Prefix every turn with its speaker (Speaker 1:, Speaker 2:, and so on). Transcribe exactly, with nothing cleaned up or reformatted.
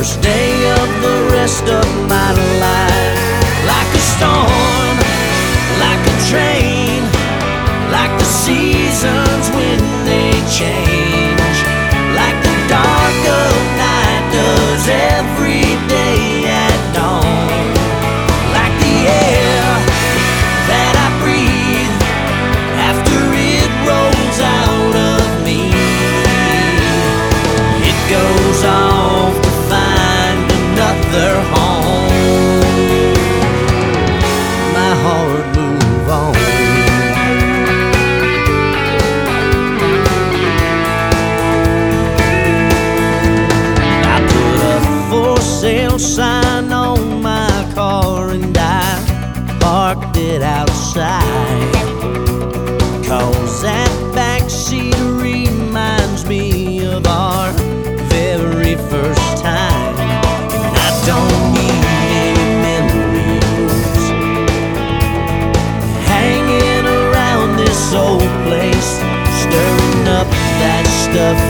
Speaker 1: first day of the rest of my life. Like a storm, like a train, like the seasons when they change, like the dark of night does every day at dawn, like the air that I breathe after it rolls out of me. It goes off to find another home. My heart move on. I put a for sale sign on my car and I parked it outside, 'cause that backseat reminds me of our very first time. And I don't need any memories hanging around this old place, stirring up that stuff